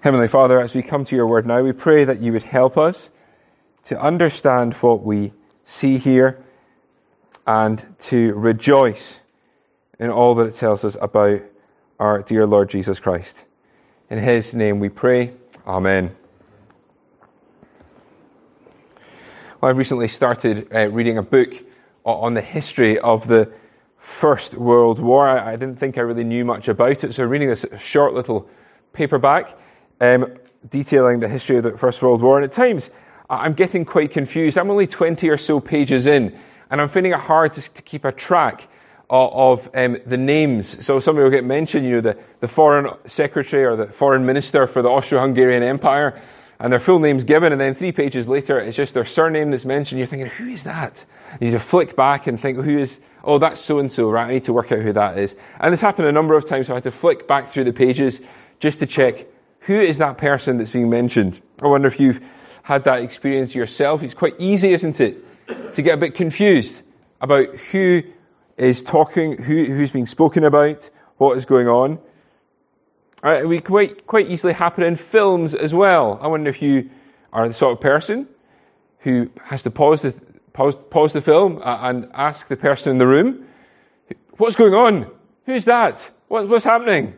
Heavenly Father, as we come to your word now, we pray that you would help us to understand what we see here and to rejoice in all that it tells us about our dear Lord Jesus Christ. In his name we pray. Amen. Well, I've recently started reading a book on the history of the First World War. I didn't think I really knew much about it, so reading this short little paperback detailing the history of the First World War. And at times, I'm getting quite confused. I'm only 20 or so pages in, and I'm finding it hard to keep a track of the names. So somebody will get mentioned, the foreign secretary or the foreign minister for the Austro-Hungarian Empire, and their full name's given, and then 3 pages later, it's just their surname that's mentioned. You're thinking, who is that? And you just flick back and think, oh, that's so-and-so, right? I need to work out who that is. And it's happened a number of times, so I had to flick back through the pages just to check, who is that person that's being mentioned? I wonder if you've had that experience yourself. It's quite easy, isn't it, to get a bit confused about who is talking, who's being spoken about, what is going on. We quite easily happen in films as well. I wonder if you are the sort of person who has to pause the film and ask the person in the room, what's going on? Who's that? What's happening?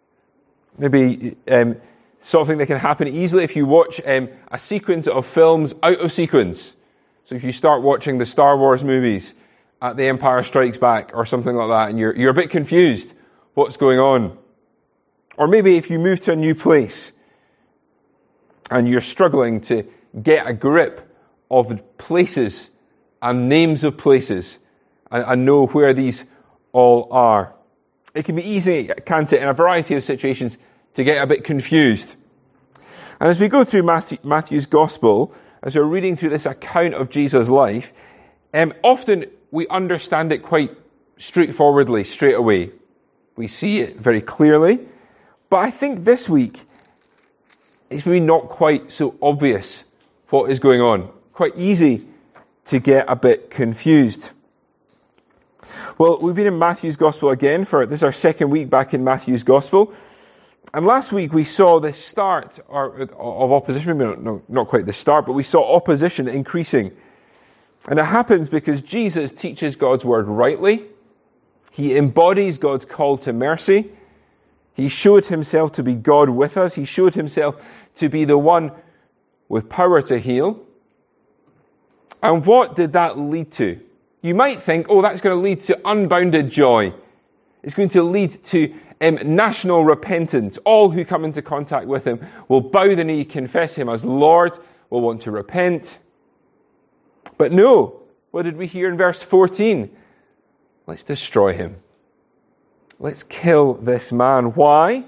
Maybe something that can happen easily if you watch a sequence of films out of sequence. So if you start watching the Star Wars movies at The Empire Strikes Back or something like that, and you're a bit confused, what's going on? Or maybe if you move to a new place and you're struggling to get a grip of places and names of places and know where these all are. It can be easy, can't it, in a variety of situations to get a bit confused. And as we go through Matthew's Gospel, as we're reading through this account of Jesus' life, often we understand it quite straightforwardly, straight away. We see it very clearly. But I think this week, it's really not quite so obvious what is going on. Quite easy to get a bit confused. Well, we've been in Matthew's Gospel again this is our second week back in Matthew's Gospel. And last week we saw the start of opposition, maybe not quite the start, but we saw opposition increasing. And it happens because Jesus teaches God's word rightly. He embodies God's call to mercy. He showed himself to be God with us. He showed himself to be the one with power to heal. And what did that lead to? You might think, that's going to lead to unbounded joy. It's going to lead to national repentance. All who come into contact with him will bow the knee, confess him as Lord, will want to repent. But no, what did we hear in verse 14? Let's destroy him. Let's kill this man. Why?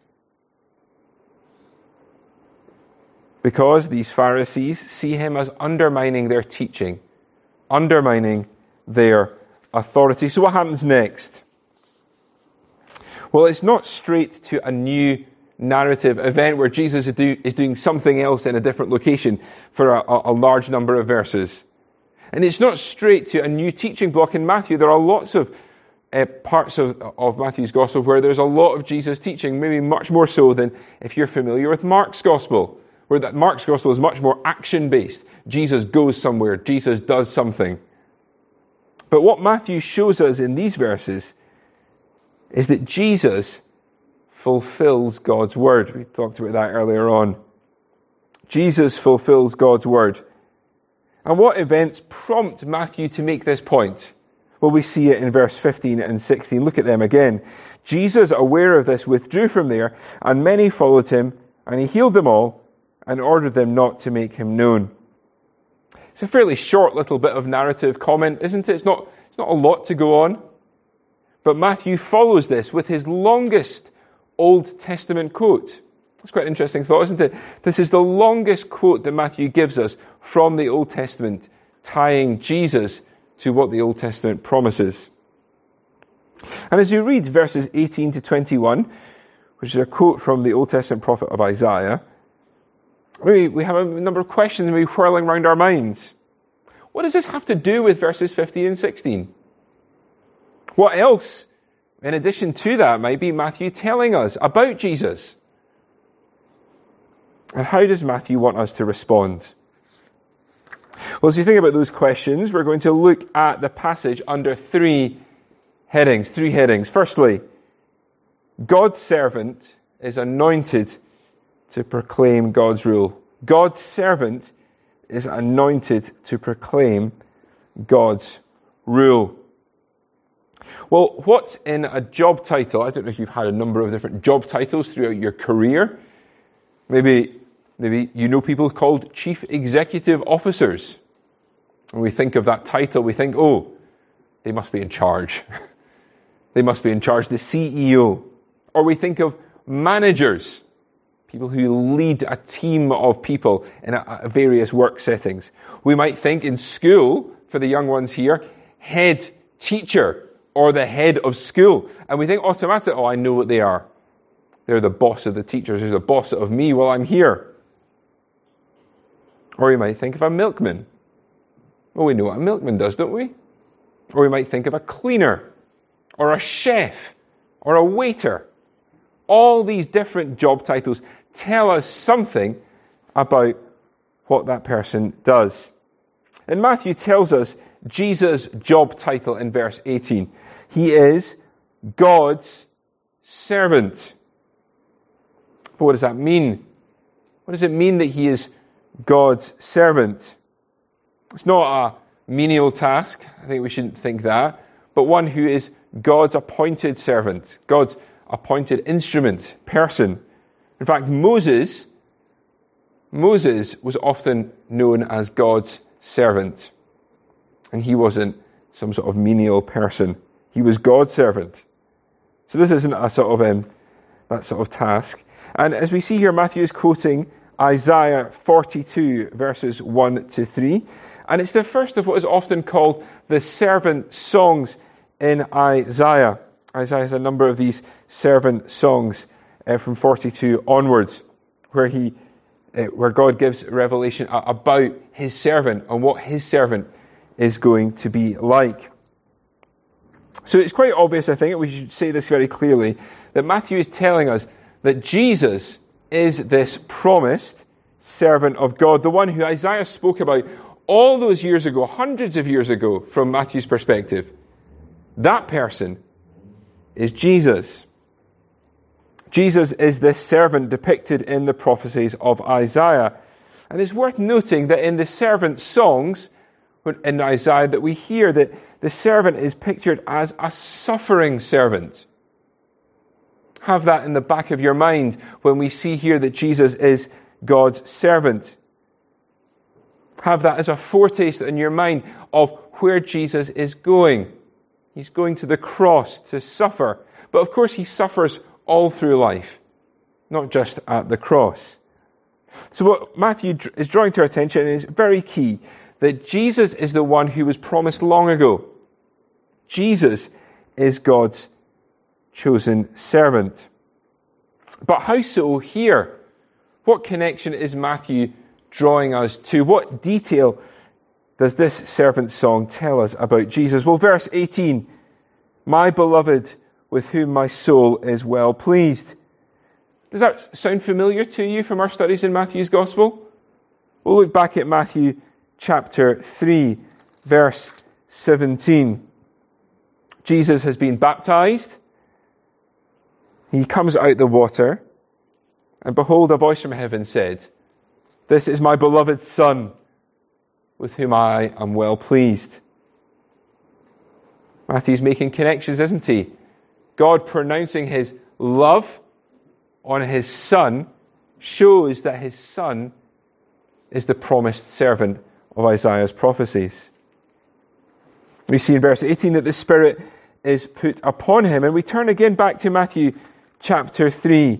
Because these Pharisees see him as undermining their teaching, undermining their authority. So what happens next? Well, it's not straight to a new narrative event where Jesus is doing something else in a different location for a large number of verses. And it's not straight to a new teaching block in Matthew. There are lots of parts of Matthew's Gospel where there's a lot of Jesus teaching, maybe much more so than if you're familiar with Mark's Gospel, where that Mark's Gospel is much more action-based. Jesus goes somewhere. Jesus does something. But what Matthew shows us in these verses is that Jesus fulfills God's word. We talked about that earlier on. Jesus fulfills God's word. And what events prompt Matthew to make this point? Well, we see it in verse 15 and 16. Look at them again. Jesus, aware of this, withdrew from there, and many followed him, and he healed them all, and ordered them not to make him known. It's a fairly short little bit of narrative comment, isn't it? It's not a lot to go on. But Matthew follows this with his longest Old Testament quote. That's quite an interesting thought, isn't it? This is the longest quote that Matthew gives us from the Old Testament, tying Jesus to what the Old Testament promises. And as you read verses 18 to 21, which is a quote from the Old Testament prophet of Isaiah, we have a number of questions maybe whirling around our minds. What does this have to do with verses 15 and 16? What else, in addition to that, might be Matthew telling us about Jesus? And how does Matthew want us to respond? Well, as you think about those questions, we're going to look at the passage under three headings. Firstly, God's servant is anointed to proclaim God's rule. God's servant is anointed to proclaim God's rule. Well, what's in a job title? I don't know if you've had a number of different job titles throughout your career. Maybe you know people called chief executive officers. When we think of that title, we think, oh, they must be in charge. They must be in charge, the CEO. Or we think of managers, people who lead a team of people in various work settings. We might think in school, for the young ones here, head teacher or the head of school. And we think automatically, oh, I know what they are. They're the boss of the teachers. They're the boss of me while I'm here. Or you might think of a milkman. Well, we know what a milkman does, don't we? Or we might think of a cleaner, or a chef, or a waiter. All these different job titles tell us something about what that person does. And Matthew tells us Jesus' job title in verse 18. He is God's servant. But what does that mean? What does it mean that he is God's servant? It's not a menial task. I think we shouldn't think that. But one who is God's appointed servant, God's appointed instrument, person. In fact, Moses was often known as God's servant. And he wasn't some sort of menial person. He was God's servant. So this isn't a sort of that sort of task. And as we see here, Matthew is quoting Isaiah 42, verses 1 to 3. And it's the first of what is often called the servant songs in Isaiah. Isaiah has a number of these servant songs from 42 onwards, where God gives revelation about his servant and what his servant is going to be like. So it's quite obvious, I think, we should say this very clearly, that Matthew is telling us that Jesus is this promised servant of God, the one who Isaiah spoke about all those years ago, hundreds of years ago, from Matthew's perspective. That person is Jesus. Jesus is this servant depicted in the prophecies of Isaiah. And it's worth noting that in the servant songs in Isaiah that we hear that the servant is pictured as a suffering servant. Have that in the back of your mind when we see here that Jesus is God's servant. Have that as a foretaste in your mind of where Jesus is going. He's going to the cross to suffer. But of course he suffers all through life, not just at the cross. So what Matthew is drawing to our attention is very key, that Jesus is the one who was promised long ago. Jesus is God's chosen servant. But how so here? What connection is Matthew drawing us to? What detail does this servant song tell us about Jesus? Well, verse 18, my beloved with whom my soul is well pleased. Does that sound familiar to you from our studies in Matthew's Gospel? We'll look back at Matthew chapter 3, verse 17. Jesus has been baptized. He comes out the water, and behold, a voice from heaven said, this is my beloved Son, with whom I am well pleased. Matthew's making connections, isn't he? God pronouncing his love on his Son shows that his Son is the promised servant of Isaiah's prophecies. We see in verse 18 that the Spirit is put upon him. And we turn again back to Matthew chapter 3,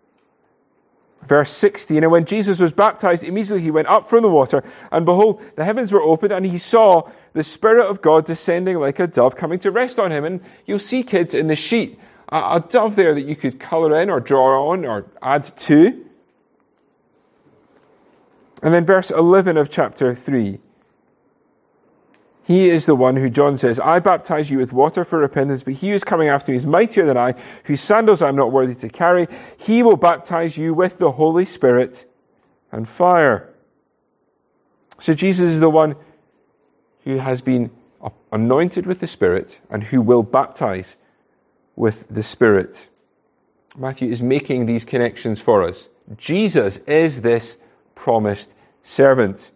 verse 16. And when Jesus was baptized, immediately he went up from the water, and behold, the heavens were opened, and he saw the Spirit of God descending like a dove coming to rest on him. And you'll see, kids, in the sheet, a dove there that you could colour in or draw on or add to. And then verse 11 of chapter 3. He is the one who, John says, I baptize you with water for repentance, but he who is coming after me is mightier than I, whose sandals I am not worthy to carry. He will baptize you with the Holy Spirit and fire. So Jesus is the one who has been anointed with the Spirit and who will baptize with the Spirit. Matthew is making these connections for us. Jesus is this promised servant.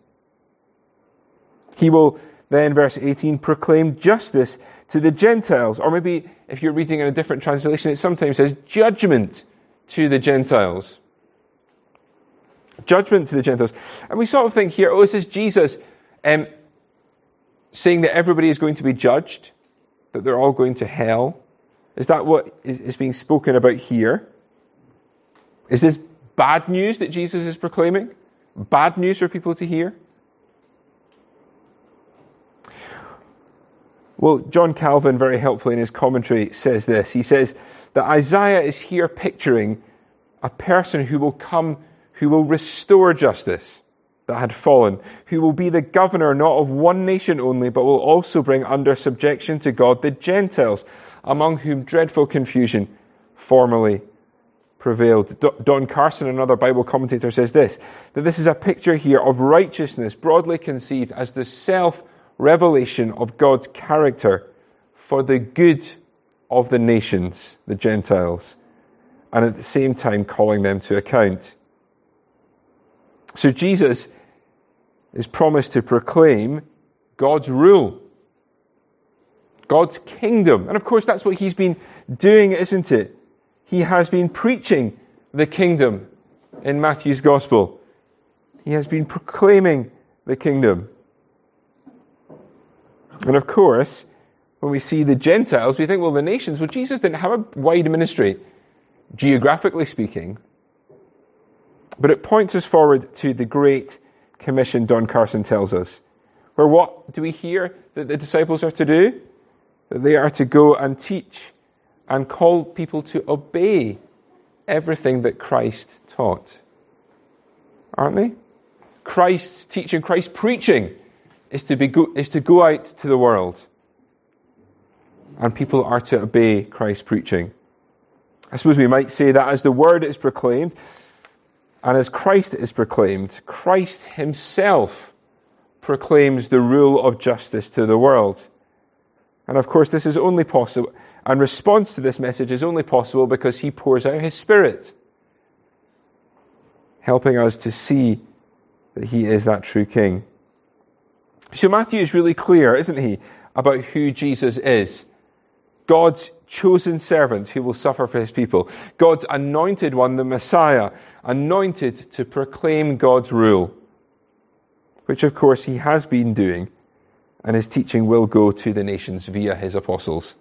He will then, verse 18, proclaim justice to the Gentiles. Or maybe, if you're reading in a different translation, it sometimes says judgment to the Gentiles. Judgment to the Gentiles. And we sort of think here, this is Jesus saying that everybody is going to be judged, that they're all going to hell. Is that what is being spoken about here? Is this bad news that Jesus is proclaiming? Bad news for people to hear? Well, John Calvin, very helpfully in his commentary, says this. He says that Isaiah is here picturing a person who will come, who will restore justice that had fallen, who will be the governor not of one nation only, but will also bring under subjection to God the Gentiles, among whom dreadful confusion formerly prevailed. Don Carson, another Bible commentator, says this, that this is a picture here of righteousness broadly conceived as the self-revelation of God's character for the good of the nations, the Gentiles, and at the same time calling them to account. So Jesus is promised to proclaim God's rule, God's kingdom. And of course, that's what he's been doing, isn't it? He has been preaching the kingdom in Matthew's gospel. He has been proclaiming the kingdom. And of course, when we see the Gentiles, we think, well, the nations, well, Jesus didn't have a wide ministry, geographically speaking. But it points us forward to the Great Commission, Don Carson tells us, where what do we hear that the disciples are to do? That they are to go and teach and call people to obey everything that Christ taught. Aren't they? Christ's teaching, Christ's preaching is to go out to the world. And people are to obey Christ's preaching. I suppose we might say that as the word is proclaimed, and as Christ is proclaimed, Christ himself proclaims the rule of justice to the world. And of course, this is only possible, and response to this message is only possible because he pours out his Spirit, helping us to see that he is that true King. So Matthew is really clear, isn't he, about who Jesus is. God's chosen servant who will suffer for his people. God's anointed one, the Messiah, anointed to proclaim God's rule, which of course he has been doing, and his teaching will go to the nations via his apostles.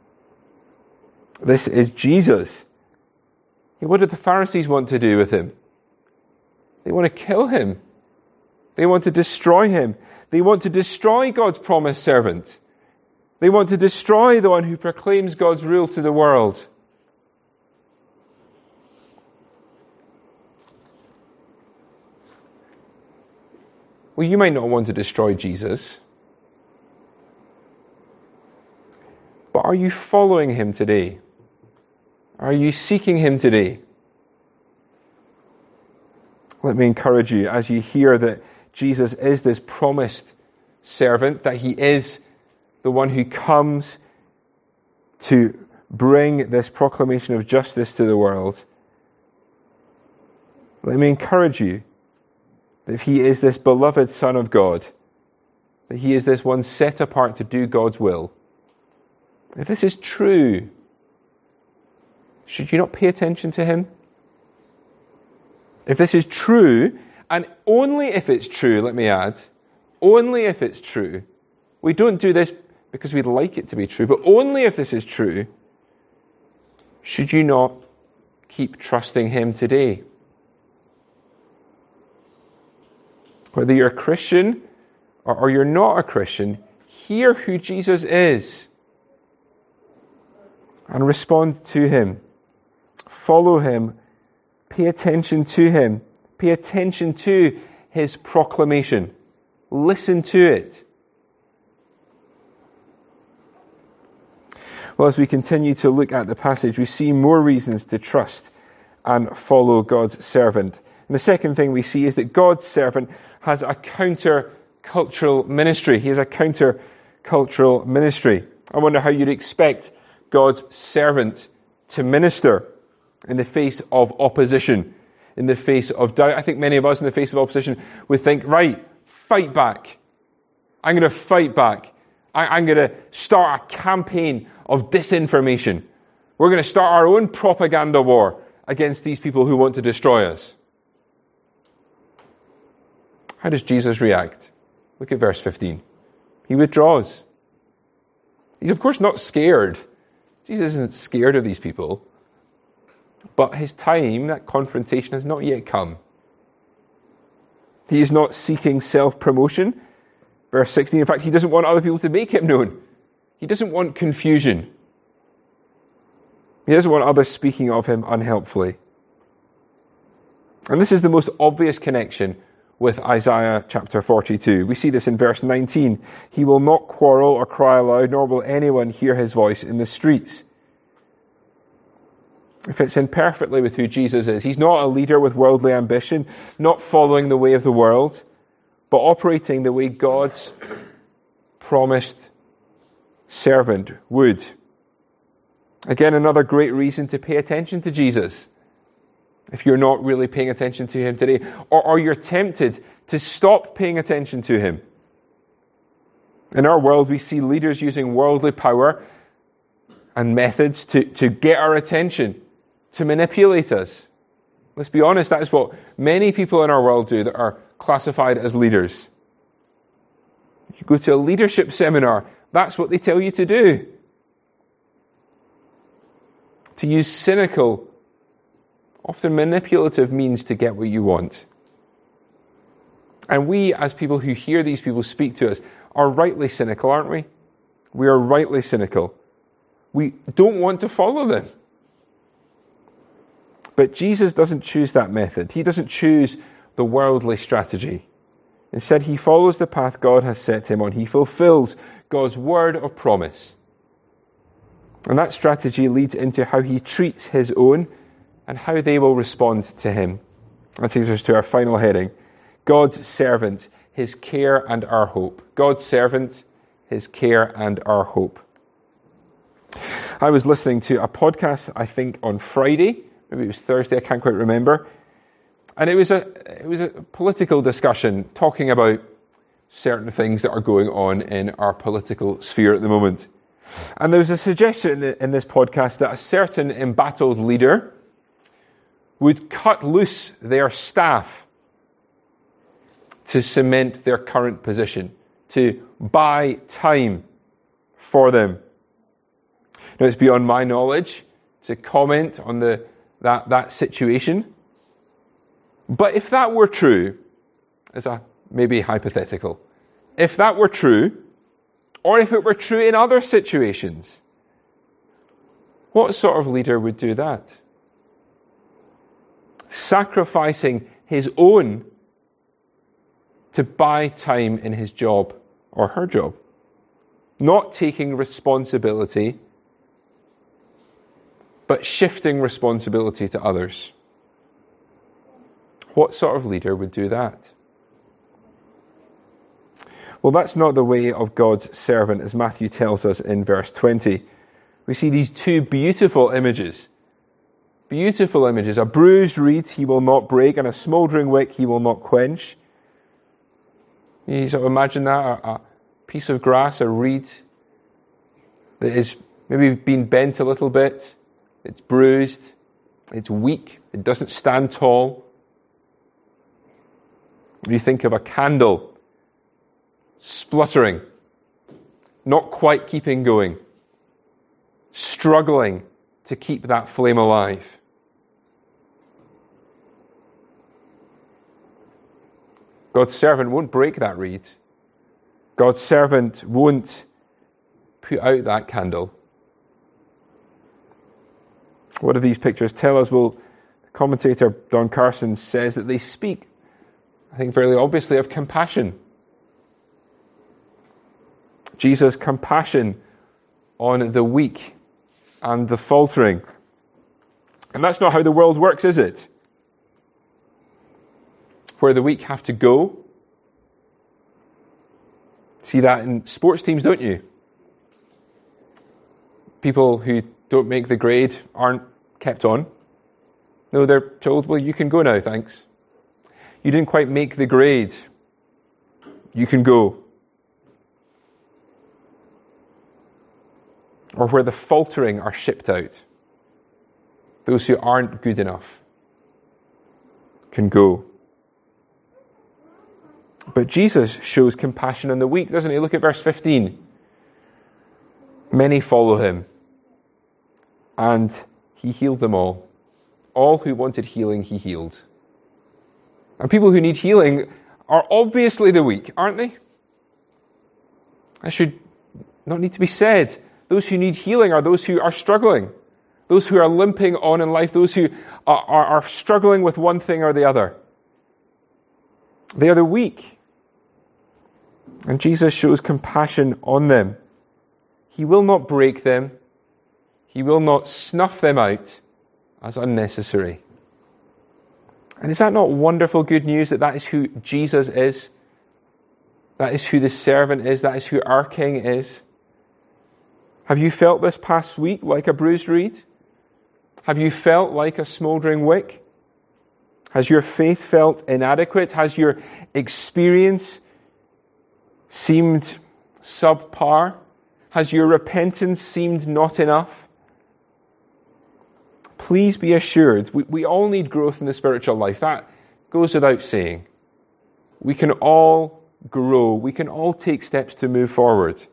This is Jesus. What did the Pharisees want to do with him? They want to kill him. They want to destroy him. They want to destroy God's promised servant. They want to destroy the one who proclaims God's rule to the world. Well, you might not want to destroy Jesus, but are you following him today? Are you seeking him today? Let me encourage you as you hear that Jesus is this promised servant, that he is the one who comes to bring this proclamation of justice to the world. Let me encourage you that if he is this beloved Son of God, that he is this one set apart to do God's will, if this is true, should you not pay attention to him? If this is true, and only if it's true, let me add, only if it's true, we don't do this because we'd like it to be true, but only if this is true, should you not keep trusting him today? Whether you're a Christian or you're not a Christian, hear who Jesus is and respond to him. Follow him. Pay attention to him. Pay attention to his proclamation. Listen to it. Well, as we continue to look at the passage, we see more reasons to trust and follow God's servant. And the second thing we see is that God's servant has a counter-cultural ministry. He has a counter-cultural ministry. I wonder how you'd expect God's servant to minister in the face of opposition, in the face of doubt. I think many of us in the face of opposition would think, right, fight back. I'm going to fight back. I'm going to start a campaign of disinformation. We're going to start our own propaganda war against these people who want to destroy us. How does Jesus react? Look at verse 15. He withdraws. He's of course not scared. Jesus isn't scared of these people. But his time, that confrontation, has not yet come. He is not seeking self-promotion. Verse 16, in fact, he doesn't want other people to make him known. He doesn't want confusion. He doesn't want others speaking of him unhelpfully. And this is the most obvious connection with Isaiah chapter 42. We see this in verse 19. He will not quarrel or cry aloud, nor will anyone hear his voice in the streets. It fits in perfectly with who Jesus is. He's not a leader with worldly ambition, not following the way of the world, but operating the way God's promised servant would. Again, another great reason to pay attention to Jesus. If you're not really paying attention to him today, or you're tempted to stop paying attention to him. In our world, we see leaders using worldly power and methods to get our attention, to manipulate us. Let's be honest, that is what many people in our world do that are classified as leaders. If you go to a leadership seminar, that's what they tell you to do. To use cynical, often manipulative means to get what you want. And we, as people who hear these people speak to us, are rightly cynical, aren't we? We are rightly cynical. We don't want to follow them. But Jesus doesn't choose that method. He doesn't choose the worldly strategy. Instead, he follows the path God has set him on. He fulfills God's word of promise. And that strategy leads into how he treats his own and how they will respond to him. That takes us to our final heading. God's servant, his care and our hope. God's servant, his care and our hope. I was listening to a podcast, I think, on Friday. Maybe it was Thursday, I can't quite remember. And it was a political discussion talking about certain things that are going on in our political sphere at the moment. And there was a suggestion in this podcast that a certain embattled leader would cut loose their staff to cement their current position, to buy time for them. Now, it's beyond my knowledge to comment on that situation. But if that were true, as a maybe hypothetical, if that were true, or if it were true in other situations, what sort of leader would do that? Sacrificing his own to buy time in his job or her job. Not taking responsibility, but shifting responsibility to others. What sort of leader would do that? Well, that's not the way of God's servant, as Matthew tells us in verse 20. We see these two beautiful images. Beautiful images. A bruised reed he will not break, and a smouldering wick he will not quench. You sort of imagine that, a piece of grass, a reed that is maybe been bent a little bit. It's bruised. It's weak. It doesn't stand tall. You think of a candle spluttering, not quite keeping going, struggling to keep that flame alive. God's servant won't break that reed. God's servant won't put out that candle. What do these pictures tell us? Well, commentator Don Carson says that they speak, I think fairly obviously, of compassion. Jesus' compassion on the weak and the faltering. And that's not how the world works, is it? where the weak have to go. See that in sports teams, don't you? People who don't make the grade aren't kept on. No, they're told, well, you can go now, thanks. You didn't quite make the grade. You can go. Or where the faltering are shipped out. Those who aren't good enough can go. But Jesus shows compassion on the weak, doesn't he? Look at verse 15. Many follow him, and he healed them all. All who wanted healing, he healed. And people who need healing are obviously the weak, aren't they? That should not need to be said. Those who need healing are those who are struggling, those who are limping on in life, those who are struggling with one thing or the other. They are the weak. And Jesus shows compassion on them. He will not break them. He will not snuff them out as unnecessary. And is that not wonderful good news that is who Jesus is? That is who the servant is. That is who our King is. Have you felt this past week like a bruised reed? Have you felt like a smouldering wick? Has your faith felt inadequate? Has your experience seemed subpar? Has your repentance seemed not enough? Please be assured, we all need growth in the spiritual life. That goes without saying. We can all grow. We can all take steps to move forward.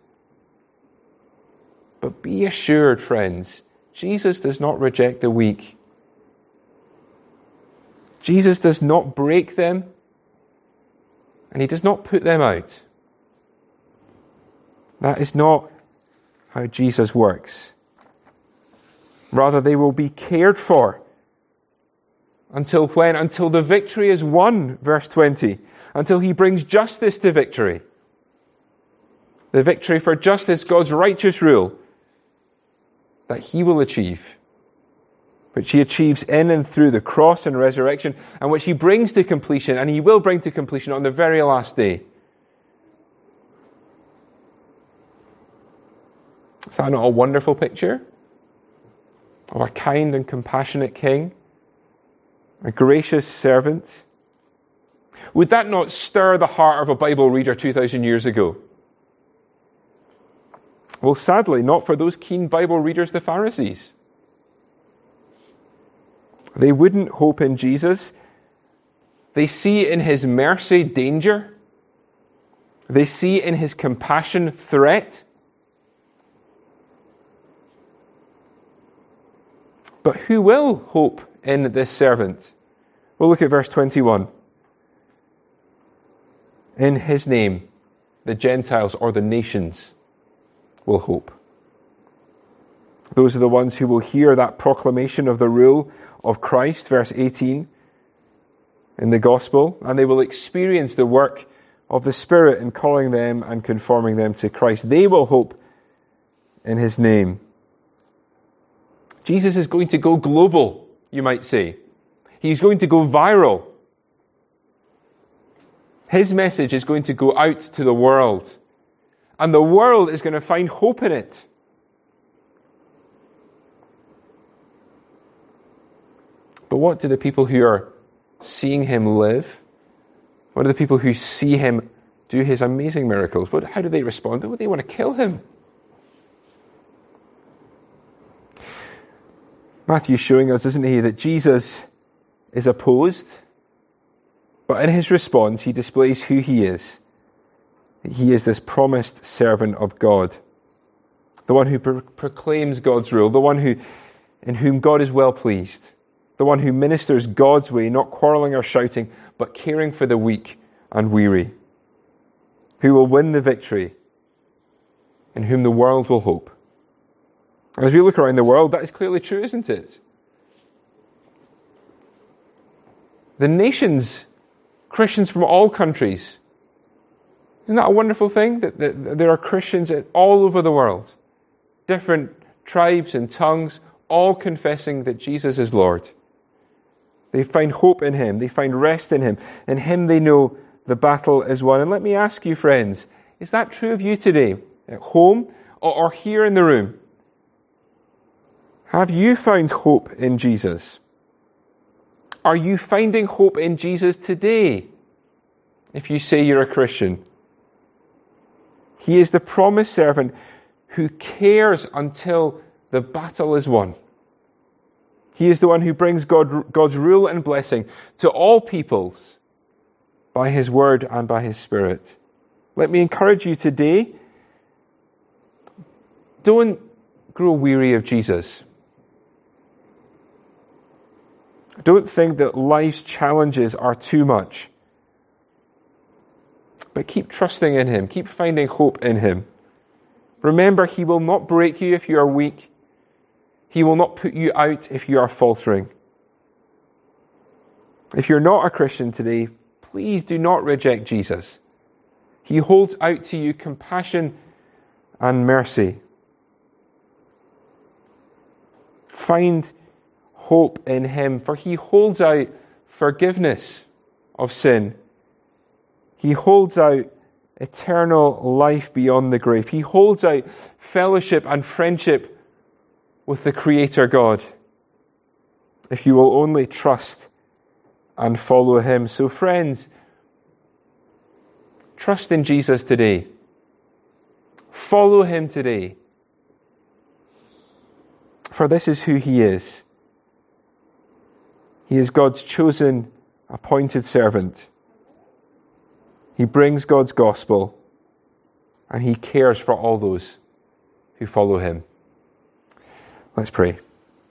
But be assured, friends, Jesus does not reject the weak. Jesus does not break them, and he does not put them out. That is not how Jesus works. Rather, they will be cared for. Until when? Until the victory is won, verse 20. Until he brings justice to victory. The victory for justice, God's righteous rule, that he will achieve, which he achieves in and through the cross and resurrection, and which he brings to completion, and he will bring to completion on the very last day. Is that not a wonderful picture of a kind and compassionate king? A gracious servant? Would that not stir the heart of a Bible reader 2,000 years ago? Well, sadly, not for those keen Bible readers, the Pharisees. They wouldn't hope in Jesus. They see in his mercy danger. They see in his compassion threat. But who will hope in this servant? Well, look at verse 21. In his name, the Gentiles or the nations will hope. Those are the ones who will hear that proclamation of the rule of Christ, verse 18, in the gospel, and they will experience the work of the Spirit in calling them and conforming them to Christ. They will hope in his name. Jesus is going to go global, you might say. He's going to go viral. His message is going to go out to the world. And the world is going to find hope in it. But what do the people who are seeing him live? What do the people who see him do his amazing miracles? How do they respond? They want to kill him. Matthew's showing us, isn't he, that Jesus is opposed, but in his response he displays who he is. He is this promised servant of God, the one who proclaims God's rule, the one in whom God is well pleased, the one who ministers God's way, not quarreling or shouting, but caring for the weak and weary, who will win the victory, in whom the world will hope. As we look around the world, that is clearly true, isn't it? The nations, Christians from all countries. Isn't that a wonderful thing? That there are Christians all over the world. Different tribes and tongues, all confessing that Jesus is Lord. They find hope in him. They find rest in him. In him they know the battle is won. And let me ask you, friends, is that true of you today? At home or here in the room? Have you found hope in Jesus? Are you finding hope in Jesus today? If you say you're a Christian. He is the promised servant who cares until the battle is won. He is the one who brings God's rule and blessing to all peoples by his word and by his Spirit. Let me encourage you today, don't grow weary of Jesus. Don't think that life's challenges are too much. But keep trusting in him. Keep finding hope in him. Remember, he will not break you if you are weak. He will not put you out if you are faltering. If you're not a Christian today, please do not reject Jesus. He holds out to you compassion and mercy. Find hope in him, for he holds out forgiveness of sin. He holds out eternal life beyond the grave. He holds out fellowship and friendship with the Creator God, if you will only trust and follow him. So friends, trust in Jesus today. Follow him today. For this is who he is. He is God's chosen, appointed servant. He brings God's gospel, and he cares for all those who follow him. Let's pray.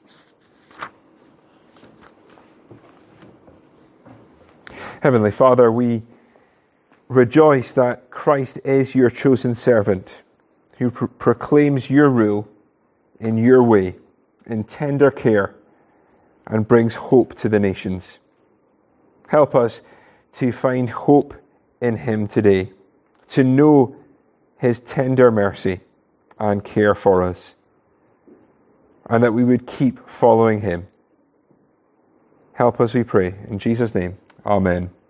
Heavenly Father, we rejoice that Christ is your chosen servant who proclaims your rule in your way, in tender care, and brings hope to the nations. Help us to find hope in him today, to know his tender mercy and care for us, and that we would keep following him. Help us, we pray. In Jesus' name, amen.